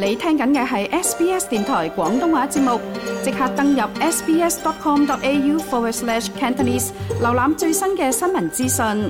你聽緊嘅係 SBS 電台廣東話節目，即刻登入 sbs.com.au/Cantonese 瀏覽最新嘅新聞資訊。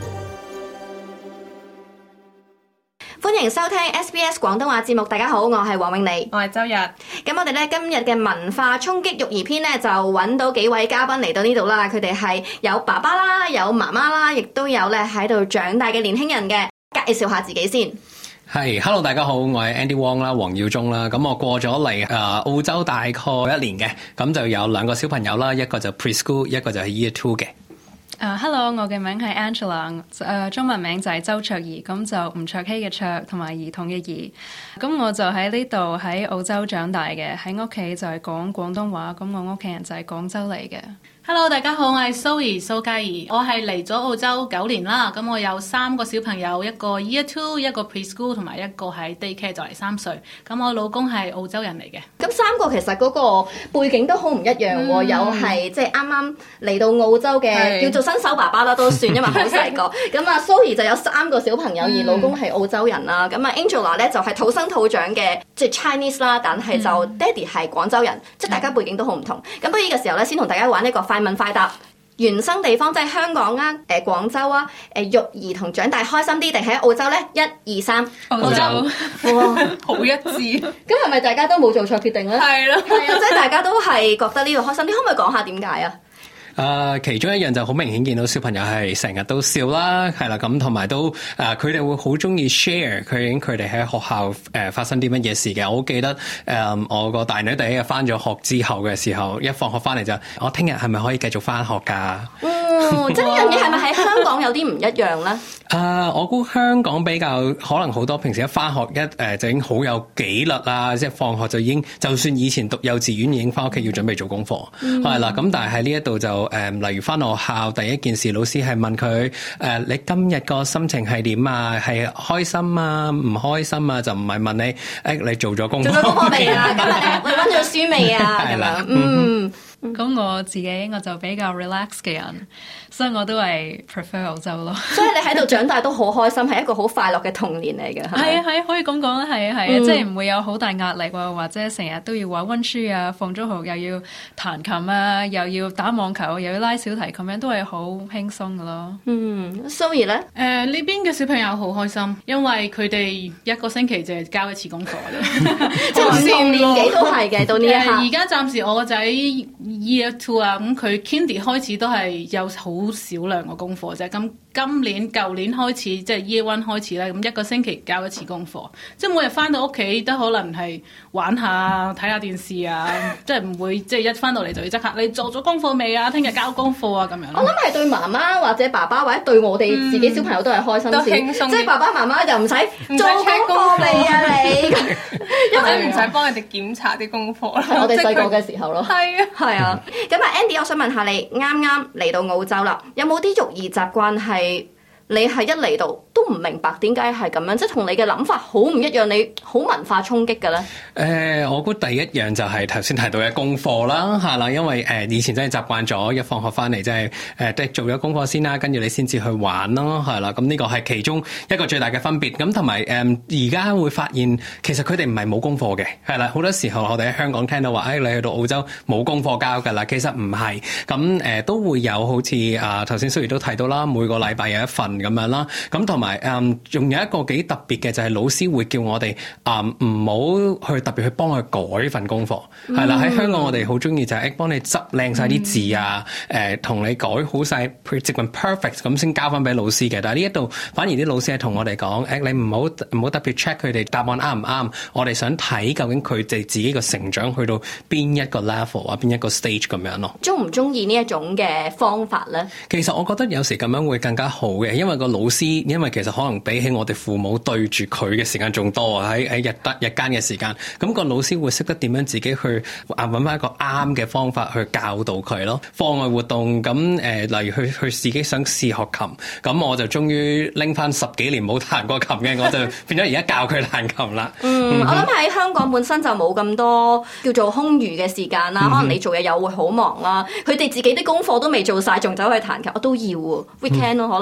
歡迎收聽 SBS 廣東話節目，大家好，我係黃永妮， 我係周日。 咁我哋咧今日嘅文化衝擊育兒篇咧，就揾到幾位嘉賓嚟到呢度啦。佢哋係有爸爸啦，有媽媽啦，亦都有咧喺度長大嘅年輕人嘅。介紹下自己先。 係 ，Hello， 大家好，我係 Andy Wong 啦，黃耀忠啦。咁我過咗嚟澳洲大概1年嘅，咁就有2個小朋友啦，一個就 preschool， 一個就係 year 2嘅。 Hello， 我嘅名係 Angela， 中文名就係周卓怡，咁就吳卓羲嘅卓同埋兒童嘅兒。咁我就喺呢度喺澳洲長大嘅，喺屋企就係講廣東話，咁我屋企人就係廣州嚟嘅。 Hello， 大家好，我係蘇嘉怡，我係嚟咗澳洲9年啦。咁我有3個小朋友，一個 Year 2，一個 Preschool， 同埋一個喺 Daycare 就嚟3歲。咁我老公係澳洲人嚟嘅。 咁3個其實嗰個背景都好唔一樣喎，有係即係啱啱嚟到澳洲嘅叫做新手爸爸啦，都算，因為好細個。咁啊，蘇怡就有3個小朋友，而老公係澳洲人啦。咁啊 Angela 咧就係土生土長嘅即係 Chinese 啦，但係就爹哋係廣州人，即係大家背景都好唔同。咁不過呢個時候咧，先同大家玩一個快問快答，原生地方即係香港啊、廣州啊、育兒同長大開心啲定喺澳洲咧？1、2、3， 澳洲， 哇，好一致。 咁係咪大家都冇做錯決定咧？ 係咯， 係啊，即係大家都係覺得呢度開心啲，可唔可以講下點解啊？ 其中一樣就好明顯見到小朋友係成日都笑啦，係啦，咁同埋都佢哋會好中意 share 佢哋喺學校發生啲乜嘢事嘅。我好記得我個大女第一日翻咗學之後嘅時候，一放學翻嚟就我聽日係咪可以繼續翻學㗎？ 即係呢樣嘢係咪喺香港有啲唔一樣咧？ 我估香港比較可能好多平時一翻學就已經好有紀律啦，即係放學就已經就算以前讀幼稚園已經翻屋企要準備做功課，係啦。咁但係喺呢一度就例如翻學校第一件事，老師係問佢你今日個心情係點啊？係開心啊？唔開心啊？就唔係問你你做咗功課未啊？今日你溫咗書未啊？ 係啦， 咁我自己我就比較 relax 嘅人，所以我都係 prefer 澳洲咯。 所以你喺度長大都好開心，係一個好快樂嘅童年嚟嘅。 係啊，可以咁講啦，係啊，即係唔會有好大壓力喎，或者成日都要話溫書啊，放咗學又要彈琴啊，又要打網球，又要拉小提琴，咁樣都係好輕鬆㗎咯。 蘇怡咧？ 呢邊嘅小朋友好開心，因為佢哋1個星期就係交1次功課啫， 即係唔同年紀都係嘅。到呢一刻， 而家暫時我個仔Year 2啊，咁佢 Kindy 開始都係有好少量嘅功課啫。咁舊年開始即係 Year 1開始咧，咁1個星期交1次功課，即係每日翻到屋企都可能係玩下睇下電視啊，即係唔會即係一翻到嚟就要即刻你做咗功課未啊？聽日交功課啊咁樣。 我諗係對媽媽或者爸爸或者對我哋自己小朋友都係開心先，即係爸爸媽媽就唔使做功課未啊你， 因為唔使幫人哋檢查啲功課啦。 我哋細個嘅時候咯， 係啊。 咁啊 Andy， 我想問下你，啱啱嚟到澳洲啦，有冇啲育兒習慣係你係一嚟到都唔明白點解係咁樣，即係同你嘅諗法好唔一樣，你好文化衝擊嘅咧？ 我估第一樣就係頭先提到嘅功課啦，係啦，因為以前真係習慣咗一放學翻嚟即係做咗功課先啦，跟住你先至去玩咯，係啦，咁呢個係其中一個最大嘅分別。咁同埋而家會發現其實佢哋唔係冇功課嘅，係啦，好多時候我哋喺香港聽到話，你去到澳洲冇功課交㗎啦，其實唔係，咁都會有好似頭先蘇怡都提到啦，每個禮拜有一份咁樣啦，咁同埋仲有一個幾特別嘅就係老師會叫我哋唔好去特別去幫佢改份功課，係啦，喺香港我哋好中意就係幫你執靚晒啲字啊，同你改好晒接近 perfect 咁先交翻俾老師嘅。但係呢一度反而啲老師係同我哋講，你唔好特別 check 佢哋答案啱唔啱，我哋想睇究竟佢哋自己個成長去到邊一個 level 啊，邊一個 stage 咁樣咯。 中唔中意呢一種嘅方法咧？ 其實我覺得有時咁樣會更加好嘅，因為個老師，因為其實可能比起我哋父母對住佢嘅時間仲多啊，喺日間嘅時間，咁個老師會識得點樣自己去揾翻一個啱嘅方法去教導佢咯。課外活動咁例如去自己想試學琴，咁我就終於拎翻10幾年冇彈過琴嘅，我就變咗而家教佢彈琴啦。 我諗喺香港本身就冇咁多叫做空餘嘅時間啦，可能你做嘢又會好忙啦，佢哋自己啲功課都未做晒，仲走去彈琴，我都要喎 weekend 咯，可能係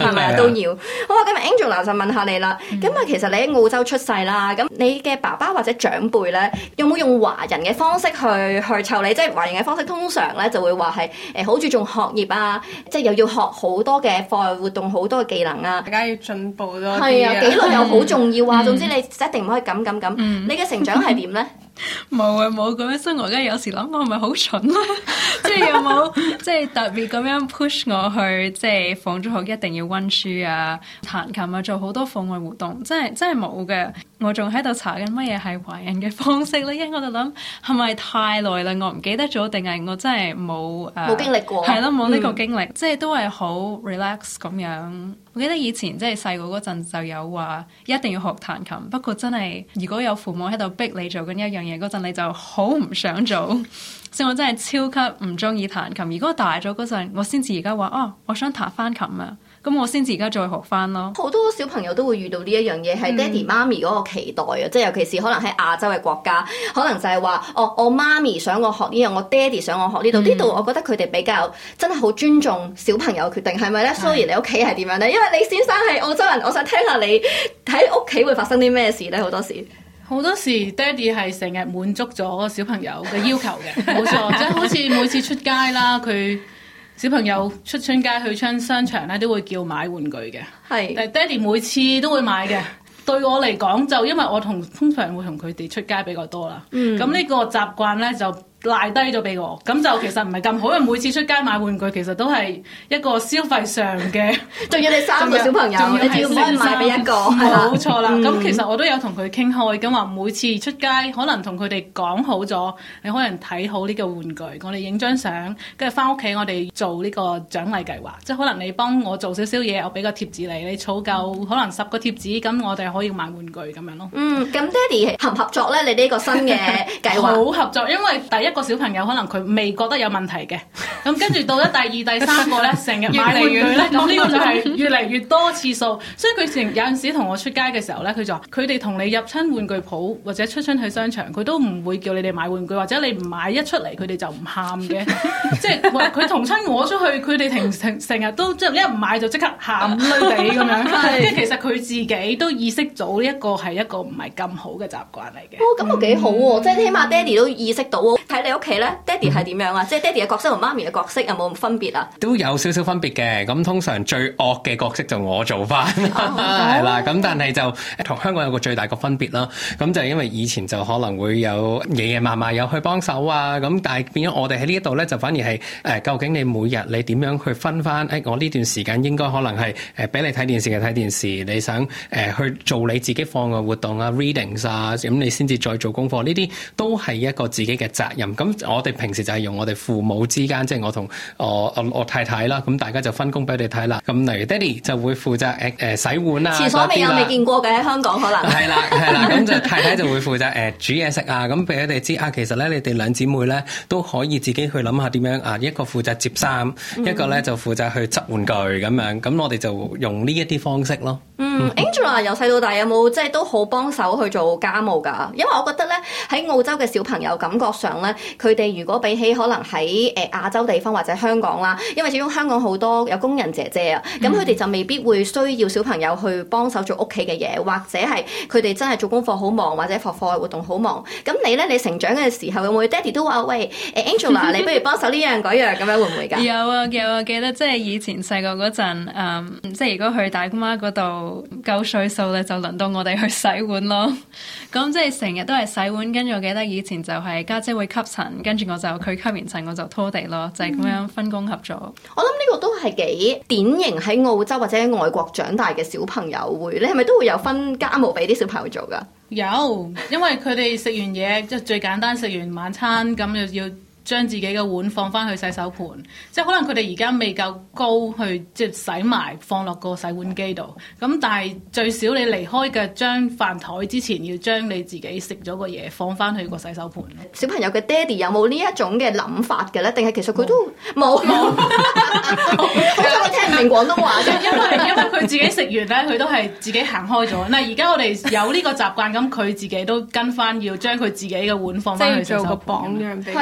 係咪都要？好啊，咁 Angela 就問下你啦。咁啊，其實你喺澳洲出世啦，咁你嘅爸爸或者長輩咧，有冇用華人嘅方式去湊你？即係華人嘅方式通常咧就會話係好注重學業啊，即係又要學好多嘅課外活動，好多嘅技能啊。 大家要進步多啲。 係啊，紀律又好重要啊。總之你一定唔可以咁。你嘅成長係點咧？ 冇咁樣，所以我而家有時諗我係咪好蠢咧？即係有冇即係特別咁樣 push 我去即係放咗學一定要溫書啊、彈琴啊、做好多課外活動，真係冇嘅。我仲喺度查緊乜嘢係華人嘅方式咧，因為我就諗係咪太耐啦，我唔記得咗，定係我真係冇經歷過？ 係咯，冇呢個經歷，即係都係好 relax 咁樣。我記得以前即係細個嗰陣就有話一定要學彈琴，不過真係如果有父母喺度逼你做緊一樣嘢嗰陣，你就好唔想做。所以我真係超級唔中意彈琴。如果大咗嗰陣，我先至而家話我想彈翻琴啊，咁我先至而家再學翻咯。 好多小朋友都會遇到呢一樣嘢，係爹哋媽咪嗰個期待啊！即係尤其是可能喺亞洲嘅國家，可能就係話我媽咪想我學呢樣，我爹哋想我學呢度。呢度我覺得佢哋比較真係好尊重小朋友決定，係咪咧？雖然你屋企係點樣咧？因為你先生係澳洲人，我想聽下你喺屋企會發生啲咩事咧？好多時爹哋係成日滿足咗小朋友嘅要求嘅，冇錯，即係好似每次出街啦，佢小朋友出春街去親商場咧，都會叫買玩具嘅。係，但係爹哋每次都會買嘅。對我嚟講，就因為我通常會同佢哋出街比較多啦。咁呢個習慣咧就賴低咗俾我，咁就其實唔係咁好，因為每次出街買玩具其實都係一個消費上嘅， 仲要你3個小朋友，你只要唔可以買俾一個， 冇錯啦。咁其實我都有同佢傾開，咁話每次出街可能同佢哋講好咗，你可能睇好呢個玩具，我哋影張相，跟住翻屋企我哋做呢個獎勵計劃，即係可能你幫我做少少嘢，我俾個貼紙你儲夠可能10個貼紙，咁我哋可以買玩具咁樣咯。 咁爹哋合唔合作咧？你呢個新嘅計劃？ 好合作，因為第一個小朋友可能佢未覺得有問題嘅，咁跟住到咗第2、第3個咧，成日買玩具咧，咁呢個就係越嚟越多次數，所以佢有陣時同我出街嘅時候咧，佢就話佢哋同你入親玩具鋪或者出親去商場，佢都唔會叫你哋買玩具，或者你唔買一出嚟佢哋就唔喊嘅，即係佢同親我出去，佢哋成日都即係一唔買就即刻喊累地咁樣，即係其實佢自己都意識到呢一個係一個唔係咁好嘅習慣嚟嘅。 咁我幾好喎，即係起碼爹哋都意識到。睇你屋企咧，爹哋係點樣啊？即係爹哋嘅角色同媽咪嘅角色有冇分別啊？ 都有少少分別嘅。咁通常最惡嘅角色就我做翻，係啦。咁但係就同香港有個最大個分別啦。咁就係因為以前就可能會有爺爺嫲嫲有去幫手啊。咁但係變咗我哋喺呢一度咧，就反而係究竟你每日你點樣去分翻？我呢段時間應該可能係俾你睇電視嘅睇電視，你想去做你自己課外活動啊 readings 啊，咁你先至再做功課。呢啲都係一個自己嘅責任。咁我哋平時就係用我哋父母之間，即係我同我太太啦，咁大家就分工俾你睇啦。咁例如爹哋就會負責洗碗啊， 廁所未見過嘅喺香港可能係啦，咁就太太就會負責煮嘢食啊，咁俾你哋知啊。其實咧，你哋兩姊妹咧都可以自己去諗下點樣啊。一個負責摺衫，一個咧就負責去執玩具咁樣。咁我哋就用呢一啲方式咯。 Angela 由細到大有冇即係都好幫手去做家務㗎？因為我覺得咧喺澳洲嘅小朋友感覺上咧，佢哋如果比起可能喺亞洲地方或者香港啦，因為始終香港好多有工人姐姐啊，咁佢哋就未必會需要小朋友去幫手做屋企嘅嘢，或者係佢哋真係做功課好忙，或者課外活動好忙。咁你咧，你成長嘅時候有冇爹哋都話喂Angela 你不如幫手呢樣嗰樣咁樣會唔會㗎？ 有啊，記得即係以前細個嗰陣，即係如果去大姑媽嗰度夠歲數咧，就輪到我哋去洗碗咯。咁即係成日都係洗碗，跟住我記得以前就係家姐會吸塵，跟住佢吸完塵我就拖地咯，就係咁樣分工合作。 我諗呢個都係幾典型喺澳洲或者喺外國長大嘅小朋友會，你係咪都會有分家務俾啲小朋友做㗎？ 有，因為佢哋食完嘢即係最簡單，食完晚餐咁又要將自己嘅碗放翻去洗手盤，即係可能佢哋而家未夠高去即係洗埋放落個洗碗機度。咁但係最少你離開嘅張飯台之前，要將你自己食咗個嘢放翻去個洗手盤。 小朋友嘅爹哋有冇呢一種嘅諗法嘅咧？定係其實佢都冇？好彩我聽唔明廣東話啫， 因為佢自己食完咧，佢都係自己行開咗。嗱，而家我哋有呢個習慣，咁佢自己都跟翻，要將佢自己嘅碗放翻去洗手盤。 即係做個榜樣俾。 係啊，同埋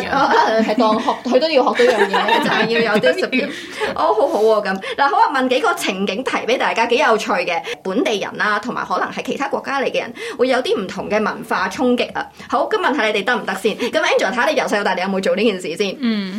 係當學佢都要學到樣嘢，就係要有 discipline。好好喎咁。嗱，好啊，問幾個情景題俾大家，幾有趣嘅。本地人啦，同埋可能係其他國家嚟嘅人，會有啲唔同嘅文化衝擊啊。好，咁問下你哋得唔得先？咁 Angela 睇下你由細到大，你有冇做呢件事先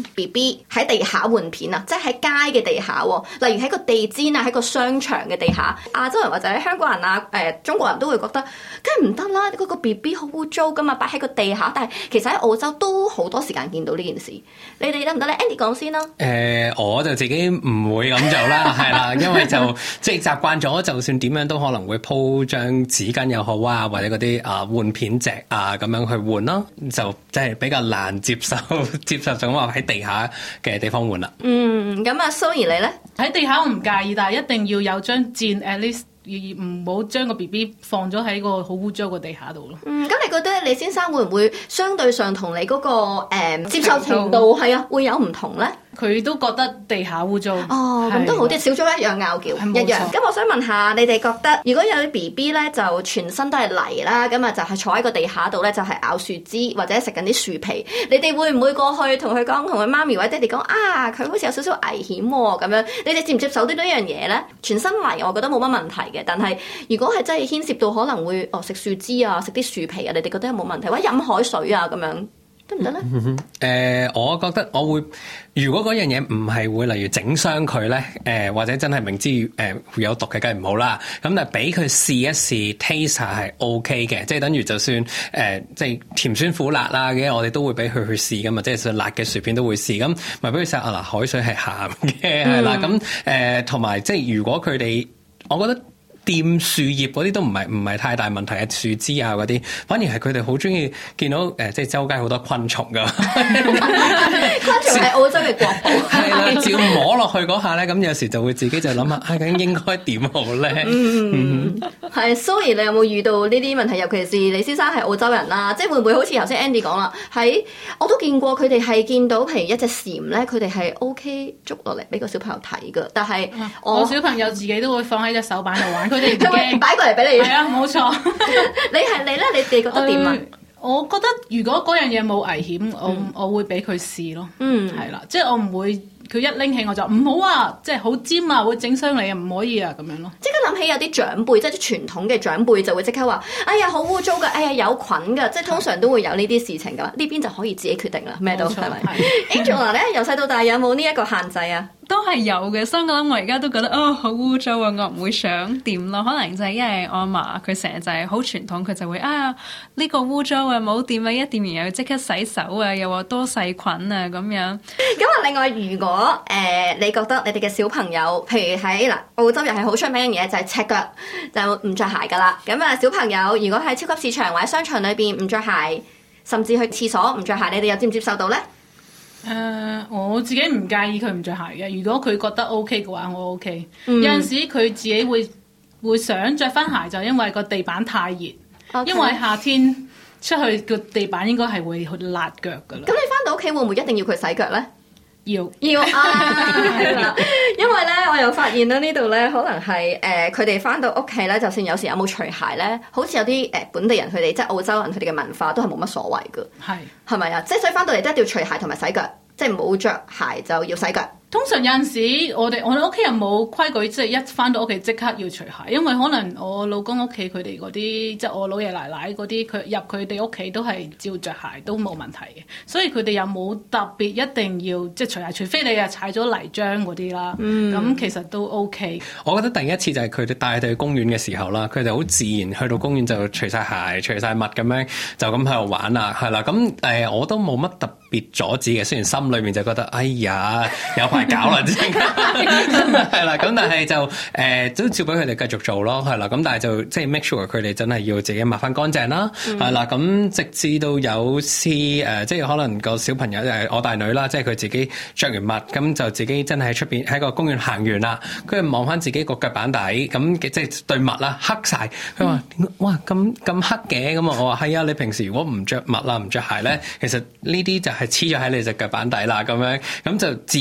？BB 喺地下換片啊，即係喺街嘅地下喎，例如喺個地氈啊，喺個商場嘅地下。亞洲人或者香港人啊，中國人都會覺得梗係唔得啦，嗰個 BB 好污糟噶嘛，擺喺個地下。但係其實喺澳洲都好多時間見到呢件事。你哋得唔得咧？Andy 講先啦。 我就自己唔會咁做啦，係啦，因為就即係習慣咗，就算點樣都可能會鋪張紙巾又好啊，或者嗰啲換片席啊咁樣去換咯，就即係比較難接受就話喺地下嘅地方換啦。 咁啊，Zoe你咧？ 喺地下我唔介意，但係一定要有張墊 at least。唔好將個 BB 放咗喺個好污糟個地下度咯。 咁你覺得李先生會唔會相對上同你嗰個接受程度係啊會有唔同咧？ 佢都覺得地下污糟。 咁都好啲，少咗一樣拗撬，一樣。咁我想問下你哋覺得，如果有啲 BB 咧就全身都係泥啦，咁啊就係坐喺個地下度咧，就係咬樹枝或者食緊啲樹皮，你哋會唔會過去同佢講，同佢媽咪或者爹哋講啊？佢好似有少少危險喎咁樣，你哋接唔接受呢樣嘢咧？全身泥我覺得冇乜問題嘅，但係如果係真係牽涉到可能會食樹枝啊、食啲樹皮啊，你哋覺得有冇問題？或者飲海水啊咁樣？得唔得咧？ 我覺得我會，如果嗰樣嘢唔係會例如整傷佢咧，或者真係明知會有毒嘅，梗係唔好啦。咁但係俾佢試一試 taste 係 OK 嘅，即係等於就算即係甜酸苦辣啦嘅，我哋都會俾佢去試噶嘛。即係辣嘅薯片都會試，咁咪俾佢試嗱海水係鹹嘅係啦。咁同埋即係如果佢哋，我覺得。掂樹葉嗰啲都唔係太大問題嘅，樹枝啊嗰啲，反而係佢哋好中意見到即係周街好多昆蟲噶。 昆蟲係澳洲嘅國寶。 係啦，照摸落去嗰下咧，咁有時就會自己就諗下，究竟應該點好咧？ 係，Zoe 你有冇遇到呢啲問題？尤其是李先生係澳洲人啦，即係會唔會好似頭先 Andy 講啦？喺我都見過佢哋係見到譬如一隻蟬咧，佢哋係 OK 捉落嚟俾個小朋友睇噶，但係我小朋友自己都會放喺隻手板度玩。佢哋唔驚， 擺過嚟俾你。 係啊，冇錯。 你咧？你哋覺得點啊？ 我覺得如果嗰樣嘢冇危險，我會俾佢試咯。係啦，即係我唔會佢一拎起我就唔好啊，即係好尖啊，會整傷你啊，唔可以啊咁樣咯。即刻諗起有啲長輩，即係傳統嘅長輩就會即刻話：哎呀，好污糟㗎，哎呀有菌㗎，即係通常都會有呢啲事情㗎。呢邊就可以自己決定啦，咩都係咪 ？Angela 咧，由細到大有冇呢一個限制啊？ 都係有嘅，所以我諗我而家都覺得好污糟啊，我唔會想掂咯。可能就係因為我阿嫲佢成日就係好傳統，佢就會呢個污糟啊，冇掂啊，一掂完又要即刻洗手啊，又話多細菌啊咁樣。 咁啊，另外如果你覺得你哋嘅小朋友，譬如喺澳洲又係好出名嘅嘢，就係赤腳就唔着鞋噶啦。咁啊，小朋友如果喺超級市場或者商場裏邊唔着鞋，甚至去廁所唔着鞋，你哋又接唔接受到咧？ 我自己唔介意佢唔着鞋嘅，如果佢覺得 OK 嘅話，我 OK。有陣時佢自己會想着翻鞋，就因為個地板太熱，因為夏天出去個地板應該係會辣腳噶啦。 咁你翻到屋企會唔會一定要佢洗腳咧？ 要係啦，因為咧我又發現咧呢度咧可能係佢哋翻到屋企咧，就算有時有冇除鞋咧，好似有啲本地人佢哋即係澳洲人佢哋嘅文化都係冇乜所謂噶，係咪啊？即係所以翻到嚟都一定要除鞋同埋洗腳，即係冇着鞋就要洗腳。 通常有陣時我哋屋企人冇規矩，即係一翻到屋企即刻要除鞋，因為可能我老公屋企佢哋嗰啲，即係我老爺奶奶嗰啲，佢入佢哋屋企都係照着鞋都冇問題嘅，所以佢哋又冇特別一定要即係除鞋，除非你踩咗泥漿嗰啲啦。咁其實都 OK。 我覺得第一次就係佢哋帶佢哋去公園嘅時候啦，佢哋好自然去到公園就除晒鞋、除晒襪咁樣，就咁喺度玩啦，係啦。咁我都冇乜特別阻止嘅，雖然心裏面就覺得哎呀有排搞啦，係啦，咁但係就都照俾佢哋繼續做咯，係啦，咁但係就即係 make sure 佢哋真係要自己抹翻乾淨啦，係啦，咁直至到有次即係可能個小朋友我大女啦，即係佢自己着完襪，咁就自己真係喺出邊喺個公園行完啦，跟住望翻自己個腳板底，咁即係對襪啦黑晒，佢話哇咁黑嘅，咁我話係啊，你平時如果唔着襪啦唔着鞋咧，其實呢啲就係黐咗喺你隻腳板底啦，咁樣咁就自此之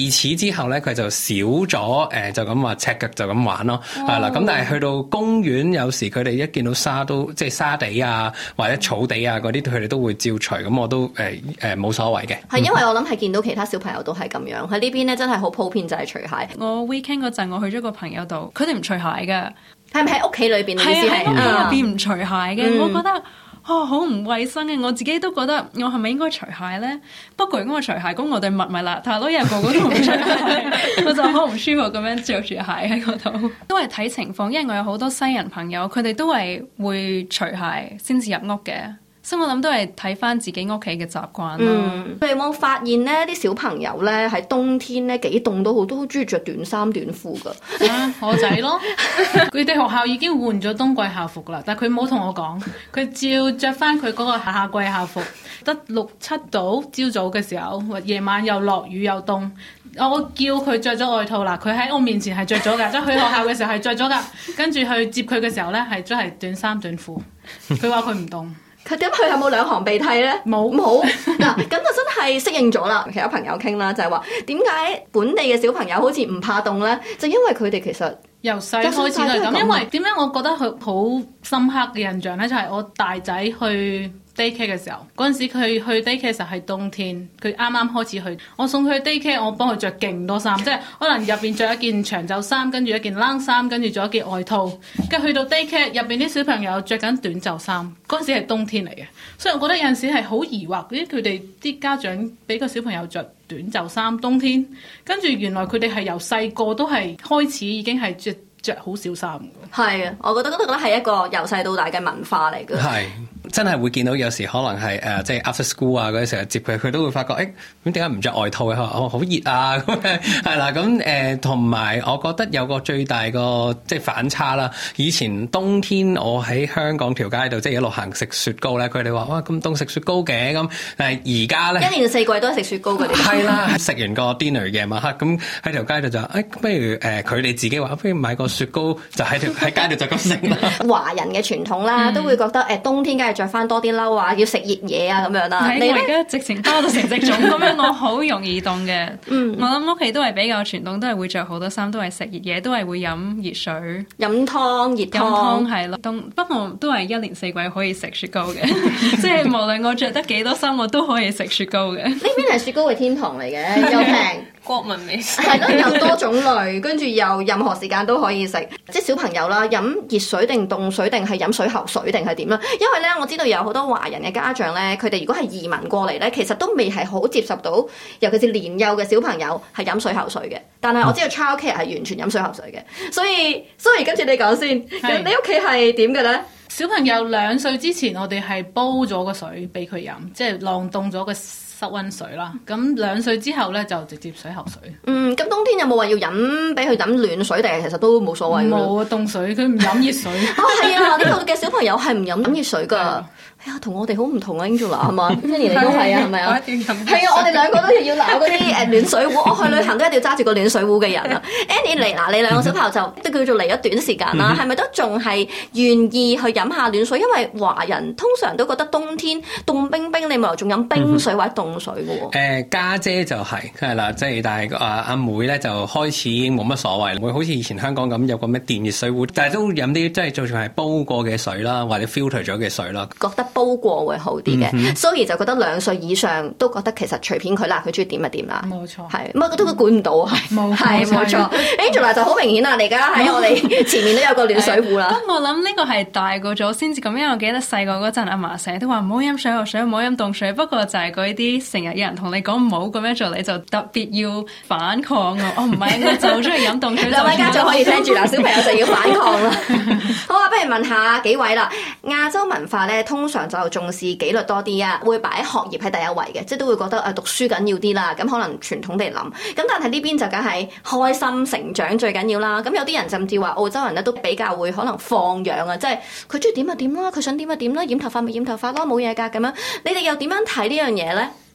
之後咧，佢就少咗就咁話赤腳就咁玩咯，係啦。咁但係去到公園，有時佢哋一見到沙都即係沙地啊，或者草地啊嗰啲，佢哋都會照除。咁我都冇所謂嘅。 係因為我諗係見到其他小朋友都係咁樣，喺呢邊咧真係好普遍就係除鞋。 我 weekend 嗰陣，我去咗個朋友度，佢哋唔除鞋㗎。 係咪喺屋企裏邊？意思係喺屋企入邊唔除鞋嘅，我覺得。好唔衞生嘅，我自己都覺得我係咪應該除鞋咧？不過如果我除鞋，咁我對襪咪邋遢咯，因為個個都唔除鞋，我就好唔舒服咁樣着住鞋喺嗰度。都係睇情況，因為我有好多西人朋友，佢哋都係會除鞋先至入屋嘅。所以我諗都係睇翻自己屋企嘅習慣咯。 你有冇發現咧？啲小朋友咧喺冬天咧幾凍都好，都好中意着短衫短褲噶。 我仔咯，佢哋學校已經換咗冬季校服啦，但係佢冇同我講，佢照着翻佢嗰個夏季校服，得6、7度，朝早嘅時候，夜晚又落雨又凍。我叫佢着咗外套啦，佢喺我面前係着咗㗎，即係去學校嘅時候係着咗㗎，跟住去接佢嘅時候咧係真係短衫短褲。佢話佢唔凍。 佢點佢有冇兩行鼻涕咧？冇嗱，咁就真係適應咗啦。其他朋友傾啦，就係話點解本地嘅小朋友好似唔怕凍咧？就因為佢哋其實由細開始都係咁。因為點解我覺得佢好深刻嘅印象咧？就係我大仔去 daycare 嘅時候，嗰陣時佢去 daycare 嘅時候係冬天，佢啱啱開始去，我送佢去 daycare，我幫佢着勁多衫，即係可能入邊着一件長袖衫，跟住一件冷衫，跟住仲有一件外套，跟住去到 daycare 入邊啲小朋友着緊短袖衫，嗰陣時係冬天嚟嘅，所以我覺得有陣時係好疑惑，佢哋啲家長俾個小朋友着短袖衫冬天，跟住原來佢哋係由細個都係開始已經係着好少衫嘅。係啊， 我覺得係一個由細到大嘅文化嚟嘅。 係。真係會見到有時可能係即係 after school 啊嗰啲時候接佢，佢都會發覺咁點解唔着外套嘅？佢話好熱啊咁樣係啦。咁同埋我覺得有個最大個即係反差啦。以前冬天我喺香港條街度即係一路行食雪糕咧，佢哋話哇咁凍食雪糕嘅咁，但係而家咧一年四季都係食雪糕嗰啲。 係啦，食完個 dinner 夜晚黑咁喺條街度就不如佢哋自己話不如買個雪糕就喺街度就咁食啦。 華人嘅傳統啦，都會覺得冬天梗係着翻多啲褸啊，要食熱嘢啊咁樣啦。 我而家直情包到成隻粽咁樣，我好容易凍嘅。我諗屋企都係比較傳統，都係會着好多衫，都係食熱嘢，都係會飲熱水、 飲湯、熱湯係咯。不過都係一年四季可以食雪糕嘅，即係無論我着得幾多衫，我都可以食雪糕嘅。 呢邊係雪糕嘅天堂嚟嘅，又平。 國民美食係咯，又多種類，跟住又任何時間都可以食。即係小朋友啦，飲熱水定凍水定係飲水喉水定係點啦？因為咧，我知道有好多華人嘅家長咧，佢哋如果係移民過嚟咧，其實都未係好接受到，尤其是年幼嘅小朋友係飲水喉水嘅。但係我知道 childcare 係完全飲水喉水嘅，所以跟住你講先，你屋企係點嘅咧？ 小朋友2歲之前，我哋係煲咗個水俾佢飲，即係晾凍咗個室溫水啦。咁2歲之後咧就直接水喉水。 咁冬天有冇話要飲俾佢飲暖水定係其實都冇所謂？冇啊，凍水佢唔飲熱水。 係啊，呢度嘅小朋友係唔飲熱水㗎。係啊，同我哋好唔同啊 ，Angela 係嘛？Annie 你都係啊，係咪啊？係啊，我哋兩個都要攞嗰啲暖水壺。我去旅行都一定要揸住個暖水壺嘅人啊。Annie 嚟嗱，你兩個小朋友就都叫做嚟咗短時間啦，係咪都仲係願意去飲下暖水？因為華人通常都覺得冬天凍冰冰，你咪仲飲冰水或者凍水嘅喎。 家姐就係啦，即係但係阿妹咧就開始冇乜所謂，會好似以前香港咁有個咩電熱水壺，但係都飲啲即係就算係煲過嘅水啦，或者 filter 咗嘅水啦。 覺得煲過會好啲嘅，所以就覺得2歲以上都覺得其實隨便佢啦，佢中意點就點啦。 冇錯， 係咁都管唔到，係冇錯。Angela 就好明顯啦，你而家喺我哋前面都有個暖水壺啦。 不過我諗呢個係大個咗先至咁，因為我記得細個嗰陣阿嫲成日都話唔好飲水喉水，唔好飲凍水。不過就係嗰啲成日有人同你講唔好咁樣做，你就特別要反抗啊！我唔係，我就中意飲凍水。 兩位家長可以聽住啦，小朋友就要反抗啦。好啊，不如問下幾位啦。亞洲文化咧，通常就重視紀律多啲啊，會擺學業喺第一位嘅，即係都會覺得讀書緊要啲啦。咁可能傳統地諗，咁但係呢邊就梗係開心成長最緊要啦。咁有啲人甚至話澳洲人咧都比較會可能放養啊，即係佢中意點就點啦，佢想點就點啦，染頭髮咪染頭髮咯，冇嘢㗎咁樣。你哋又點樣睇呢樣嘢咧？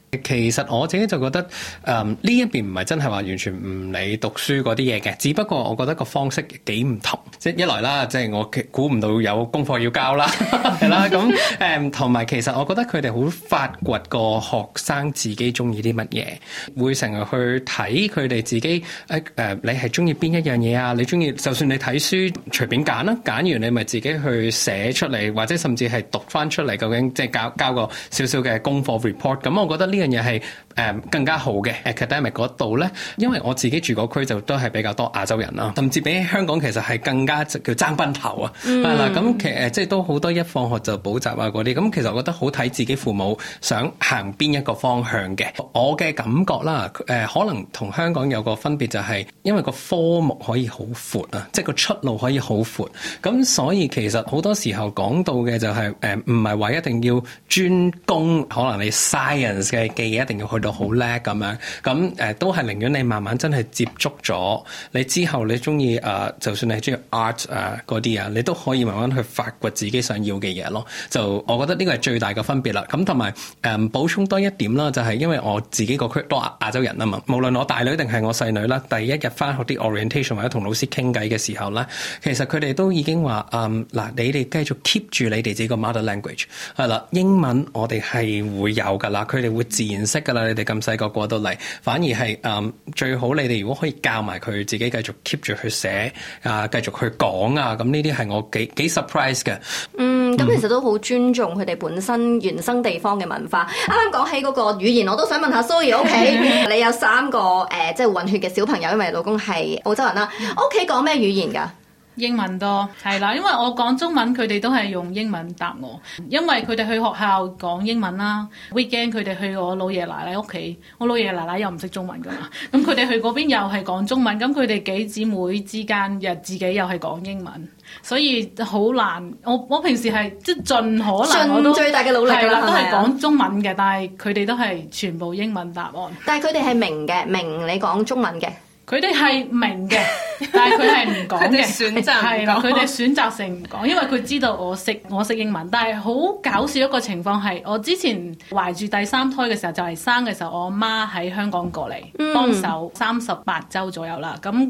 其實我自己就覺得，呢一邊唔係真係話完全唔理讀書嗰啲嘢嘅，只不過我覺得個方式幾唔同。即係一來啦，即係我估唔到有功課要交啦，係啦。咁同埋其實我覺得佢哋好發掘個學生自己中意啲乜嘢，會成日去睇佢哋自己你係中意邊一樣嘢啊？你中意就算你睇書隨便揀啦，揀完你咪自己去寫出嚟，或者甚至係讀翻出嚟，究竟即係交個少少嘅功課 report。咁我覺得呢樣嘢係更加好嘅 academic 嗰度咧，因為我自己住嗰區就都係比較多亞洲人啦，甚至比起香港其實係更加叫爭崩頭啊，係啦。咁其實即係都好多一放學就補習啊嗰啲，咁其實我覺得好睇自己父母想行邊一個方向嘅。我嘅感覺啦，可能同香港有個分別就係因為個科目可以好闊啊，即係個出路可以好闊，咁所以其實好多時候講到嘅就係唔係話一定要專攻，可能你 science 嘅嘢一定要去到好叻咁樣，咁都係寧願你慢慢真係接觸咗，你之後你中意就算你係中意 art 嗰啲啊，你都可以慢慢去發掘自己想要嘅嘢咯。就我覺得呢個係最大嘅分別啦。咁同埋補充多一點啦，就係因為我自己個區多亞洲人啊嘛，無論我大女定係我細女啦，第一日翻學啲 orientation 或者同老師傾偈嘅時候咧，其實佢哋都已經話嗱，你哋繼續 keep 住你哋自己個 mother language 係啦，英文我哋係會有噶啦，佢哋會自然識噶啦。你哋咁細個過到嚟，反而係最好你哋如果可以教埋佢自己繼續 keep 住去寫繼續去講啊，咁呢啲係我幾 surprise 嘅。 咁其實都好尊重佢哋本身原生地方嘅文化。啱啱講起嗰個語言，我都想問下 Zoe 屋企，你有3個即係混血嘅小朋友，因為老公係澳洲人啦，屋企講咩語言㗎？ 英文多，係啦，因為我講中文，佢哋都係用英文答我。因為佢哋去學校講英文啦 ，weekend 佢哋去我老爺奶奶屋企，我老爺奶奶又唔識中文噶嘛，咁佢哋去嗰邊又係講中文，咁佢哋幾姊妹之間又自己又係講英文，所以好難。我平時係即係盡可能我都最大嘅努力㗎啦， 都係講中文嘅，但係佢哋都係全部英文答案。 但係佢哋係明你講中文嘅。 佢哋係明嘅，但係佢係唔講嘅。 佢哋選擇唔講， 佢哋選擇性唔講，因為佢知道我識英文。但係好搞笑一個情況係，我之前懷住第3胎嘅時候，就係生嘅時候，我媽喺香港過嚟幫手，38週左右啦。咁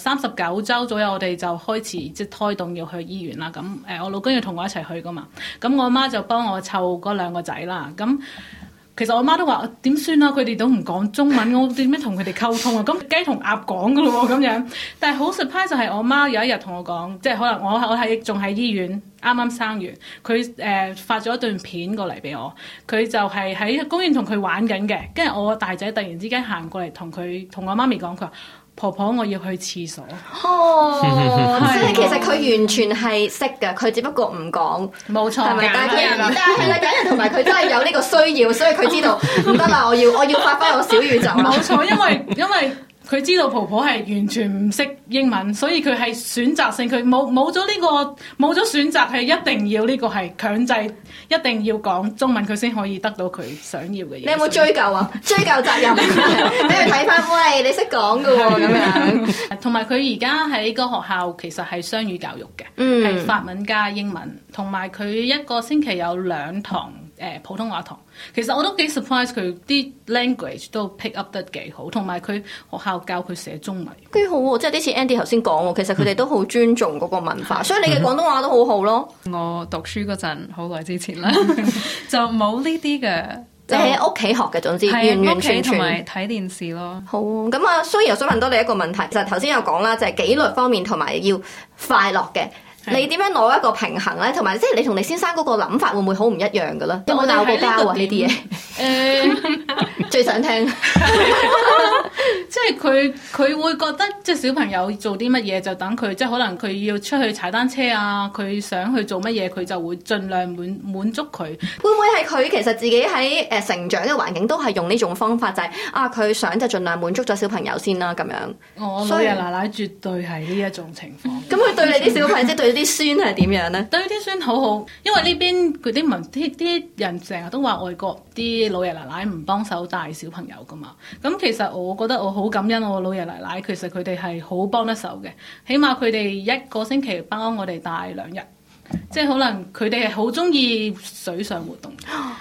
39週左右，我哋就開始即係胎動要去醫院啦。咁我老公要同我一齊去噶嘛。咁我媽就幫我湊嗰2個仔啦。咁其實我媽都話點算啊？佢哋都唔講中文，我點樣同佢哋溝通啊？咁雞同鴨講噶咯喎咁樣。但係好 surprise 就係我媽有一日同我講，即係可能我仲喺醫院啱啱生完，佢發咗一段片過嚟俾我，佢就係喺公園同佢玩緊嘅，跟住我大仔突然之間行過嚟同我媽咪講，佢話婆婆我要去廁所。 即係其實佢完全係識嘅，佢只不過唔講。 冇錯， 係咪？但係人同埋佢真係有呢個需要，所以佢知道唔得啦，我要發揮我小宇宙。 冇錯，因為佢知道婆婆係完全唔識英文，所以佢係選擇性，佢冇咗選擇，係一定要呢個係強制，一定要講中文，佢先可以得到佢想要嘅嘢。 你有冇追究啊？追究責任，俾佢睇翻，喂，你識講㗎喎咁樣。 同埋佢而家喺個學校其實係雙語教育嘅，係法文加英文，同埋佢一個星期有2堂普通話堂。其實我都幾 surprise 佢啲 language 都 pick up 得幾好，同埋佢學校教佢寫中文幾好喎，即係啲似 Andy 頭先講喎，其實佢哋都好尊重嗰個文化，所以你嘅廣東話都好好咯。 我讀書嗰陣好耐之前啦，就冇呢啲嘅。 你喺屋企學嘅，總之完完全全同埋睇電視咯。 好，咁啊，Zoe又想問多你一個問題，就係頭先有講啦，就係紀律方面同埋要快樂嘅。你點樣攞一個平衡咧？同埋即係你同你先生嗰個諗法會唔會好唔一樣嘅咧？有冇鬧過交啊？呢啲嘢最想聽。 即係佢會覺得即係小朋友做啲乜嘢就等佢，即係可能佢要出去踩單車啊，佢想去做乜嘢佢就會盡量滿足佢。 會唔會係佢其實自己喺成長嘅環境都係用呢種方法，就係佢想就盡量滿足咗小朋友先啦咁樣。 我老爺奶奶絕對係呢一種情況。 咁佢對你啲小朋友即係對啲孫係點樣咧？ 對啲孫好好，因為呢邊佢啲人成日都話外國啲老爺奶奶唔幫手帶小朋友噶嘛。咁其實我覺得我好感恩我老爺奶奶，其實佢哋係好幫得手嘅，起碼佢哋1個星期幫我哋帶2日。即係可能佢哋係好中意水上活動，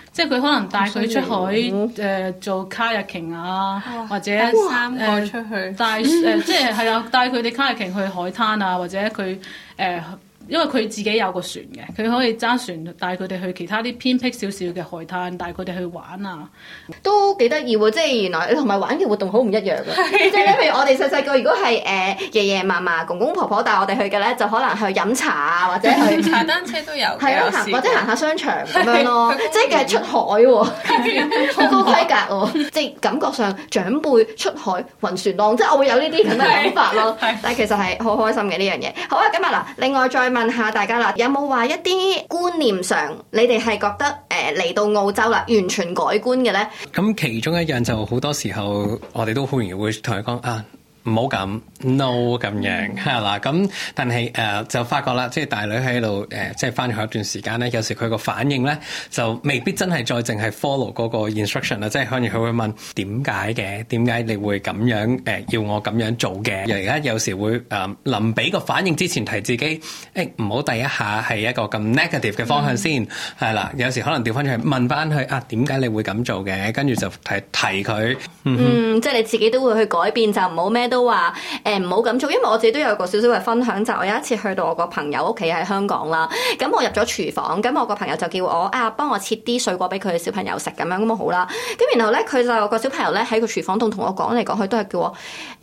即係佢可能帶佢出海做 kayaking 啊，或者 3個出去帶即係係啊，帶佢哋 kayaking 去海灘啊，或者佢因為佢自己有個船嘅，佢可以揸船帶佢哋去其他啲偏僻少少嘅海灘，帶佢哋去玩啊， 都幾得意喎！即係原來同埋玩嘅活動好唔一樣嘅。即係譬如我哋細細個，如果係爺爺嫲嫲、公公婆婆帶我哋去嘅咧，就可能去飲茶啊，或者去踩單車都有嘅， 係啊，或者行下商場咁樣咯。即係出海喎，好高規格喎。即係感覺上長輩出海暈船浪，即係我會有呢啲咁嘅諗法咯。但係其實係好開心嘅呢樣嘢。好啊，今日嗱，另外再問下大家啦，有冇話一啲觀念上，你哋係覺得嚟到澳洲啦，完全改觀嘅咧？ 咁其中一樣就好多時候，我哋都好容易會同佢講啊，唔好咁 no 咁樣係啦。咁但係就發覺啦，即係大女喺度即係翻咗一段時間咧，有時佢個反應咧就未必真係再淨係 follow 嗰個 instruction 啦，即係可能佢會問點解嘅？點解你會咁樣要我咁樣做嘅？而家有時會臨俾個反應之前提自己唔好第一下係一個咁 negative 嘅方向先係啦。有時可能調翻轉去問翻佢啊，點解你會咁做嘅？跟住就提佢即係你自己都會去改變，就唔好咩都話唔好咁做。因為我自己都有個少少嘅分享，就我有一次去到我個朋友屋企喺香港啦，咁我入咗廚房，咁我個朋友就叫我幫我切啲水果俾佢嘅小朋友食咁樣，咁好啦。咁然後咧佢就個小朋友咧喺個廚房度同我講嚟講去都係叫我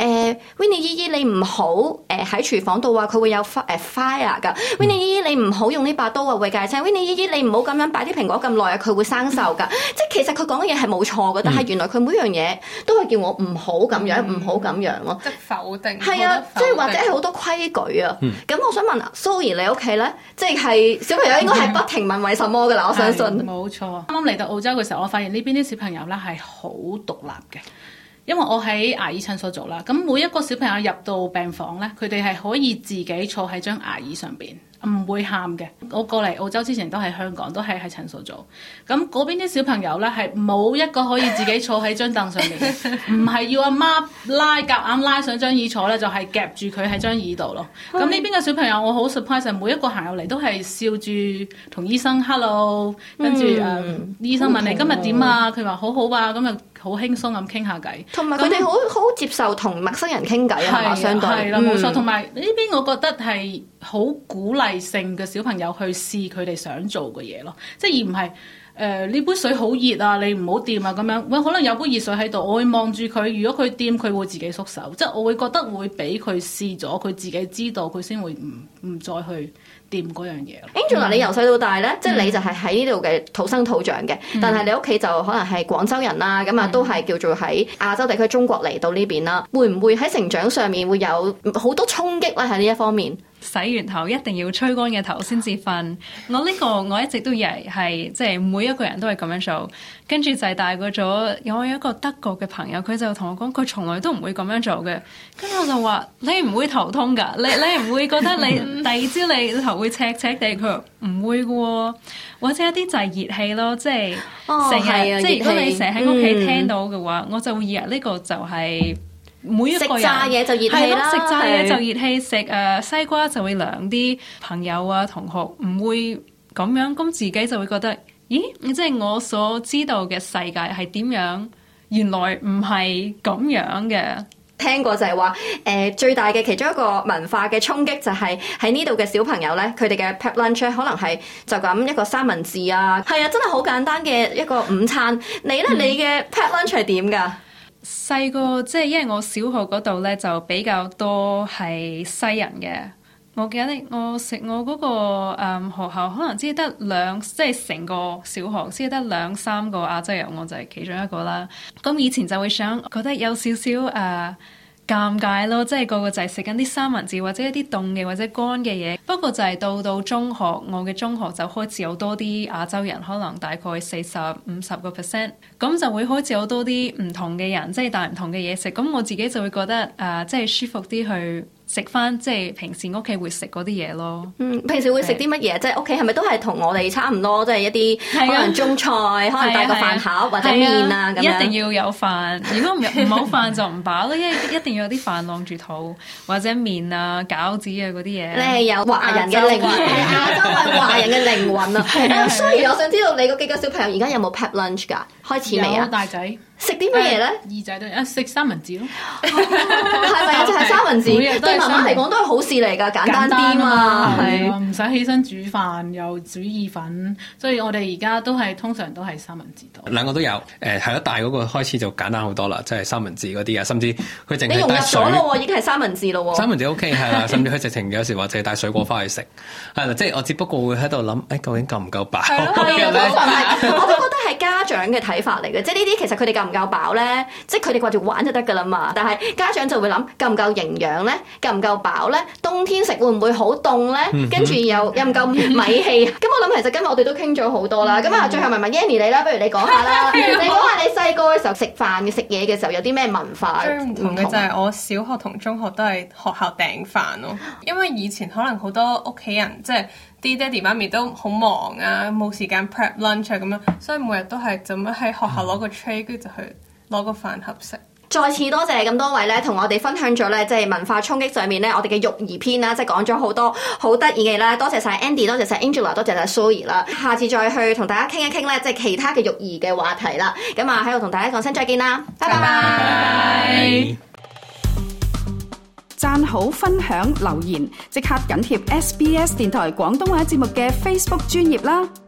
Winnie 姨姨你唔好喺廚房度話佢會有fire 㗎。Winnie 姨姨你唔好用呢把刀啊會戒青。Winnie 姨姨你唔好咁樣擺啲蘋果咁耐啊佢會生鏽㗎。即係其實佢講嘅嘢係冇錯嘅，但係原來佢每樣嘢都係叫我唔好咁樣，唔好咁樣咯。 即否定係啊，即係或者係好多規矩啊。咁我想問 Zoe 你屋企咧，即係小朋友應該係不停問為什麼㗎啦，我相信。 冇錯。啱啱嚟到澳洲嘅時候，我發現呢邊啲小朋友咧係好獨立嘅。因為我喺牙醫診所做啦，咁每一個小朋友入到病房咧，佢哋係可以自己坐喺張牙椅上邊，唔會喊嘅。我過嚟澳洲之前都喺香港，都係喺診所做。咁嗰邊啲小朋友咧係冇一個可以自己坐喺張凳上面，唔係要阿媽夾硬拉上張椅坐咧，就係夾住佢喺張椅度咯。咁呢邊嘅小朋友我好 surprise， 每一個行入嚟都係笑住同醫生 hello， 跟住醫生問你今日點啊？佢話好好啊，咁就好輕鬆咁傾下偈。 同埋佢哋好接受同陌生人傾偈啊，相對係啦，冇錯。同埋呢邊我覺得係好鼓勵性嘅小朋友去試佢哋想做嘅嘢咯，即係而唔係呢杯水好熱啊，你唔好掂啊咁樣。喂，可能有杯熱水喺度，我會望住佢，如果佢掂，佢會自己縮手。即係我會覺得會俾佢試咗，佢自己知道，佢先會唔再去掂嗰樣嘢。 Angela，你由細到大咧，即係你就係喺呢度嘅土生土長嘅，但係你屋企就可能係廣州人啦，咁啊都係叫做喺亞洲地區中國嚟到呢邊啦。會唔會喺成長上面會有好多衝擊咧？喺呢一方面？ 洗完頭一定要吹乾嘅頭先至瞓。我一直都以為係即係每一個人都係咁樣做。跟住就係大個咗，我有一個德國嘅朋友，佢就同我講，佢從來都唔會咁樣做嘅。跟住我就話：你唔會頭痛㗎？你唔會覺得你第二朝你頭會赤赤地？佢話唔會嘅喎。或者一啲就係熱氣咯，即係成日即係如果你成日喺屋企聽到嘅話，我就會以為呢個就係。每一個人食炸嘢就熱氣啦， 食炸嘢就熱氣，食西瓜就會涼啲。朋友啊同學唔會咁樣，咁自己就會覺得，咦？即係我所知道嘅世界係點樣？原來唔係咁樣嘅。 聽過就係話，最大嘅其中一個文化嘅衝擊就係喺呢度嘅小朋友咧，佢哋嘅 pack lunch 可能係就咁一個三文治啊，係啊，真係好簡單嘅一個午餐。你咧，你嘅 pack lunch 係點㗎？ 細個即係因為我小學嗰度咧就比較多係西人嘅，我記得我食我嗰個學校可能只得即係成個小學只得2-3個亞洲人，我就係其中一個啦。咁以前就會想覺得有少少尷尬咯，即係個個就係食緊啲三文治或者一啲凍嘅或者乾嘅嘢。不過就係到中學，我嘅中學就開始有多啲亞洲人，可能大概40-50%，咁就會開始有多啲唔同嘅人，即係帶唔同嘅嘢食。咁我自己就會覺得即係舒服啲去食翻即係平時屋企會食嗰啲嘢咯。 平時會食啲乜嘢？即係屋企係咪都係同我哋差唔多？即係一啲可能中菜，可能帶個飯盒或者麵啊咁樣。 一定要有飯，如果唔冇飯就唔飽咯，因為一定要有啲飯晾住肚，或者麵啊、餃子啊嗰啲嘢。 你係有華人嘅靈魂，亞洲係華人嘅靈魂啊！所以我想知道你嗰幾個小朋友而家有冇 pack lunch 㗎？開始未啊？ 有大仔食啲乜嘢咧？ 二仔都食三文治咯， 係咪啊？就係三文治，對媽媽嚟講都係好事嚟㗎，簡單啲嘛，係唔使起身煮飯又煮意粉，所以我哋而家通常都係三文治多。 兩個都有，係咯，大嗰個開始就簡單好多啦，即係三文治嗰啲啊，甚至佢淨你融入係帶水咗咯，已經係三文治咯喎。 三文治 OK 係啦，甚至佢直情有時或者帶水果翻去食，係啦，即係我只不過會喺度諗，究竟夠唔夠飽？ 係啊，通常係，我都覺得係家長嘅睇法嚟嘅，即係呢啲其實佢哋夠唔夠飽咧？即係佢哋掛住玩就得㗎啦嘛。但係家長就會諗夠唔夠營養咧？夠唔夠飽咧？冬天食會唔會好凍咧？跟住又唔夠米氣。咁我諗其實今日我哋都傾咗好多啦。咁啊，最後問 Yanny 你啦，不如你講下啦。你講下你細個嘅時候食飯食嘢嘅時候有啲咩文化？ 最唔同嘅就係我小學同中學都係學校訂飯咯，因為以前可能好多屋企人即係啲爹哋媽咪都好忙啊，冇時間 prep lunch 啊咁樣，所以每日都係咁樣喺學校攞個 tray，跟住就去攞個飯盒食。 再次多謝咁多位咧，同我哋分享咗咧，即係文化衝擊上面咧，我哋嘅育兒篇啦，即係講咗好多好得意嘅啦。多謝晒 Andy， 多謝晒 Angela， 多謝晒 Zoe 啦。下次再去同大家傾一傾咧，即係其他嘅育兒嘅話題啦。咁啊，喺度同大家講聲再見啦，拜拜。 讚好、分享、留言，即刻緊貼SBS 電台廣東話節目嘅 Facebook 專頁啦！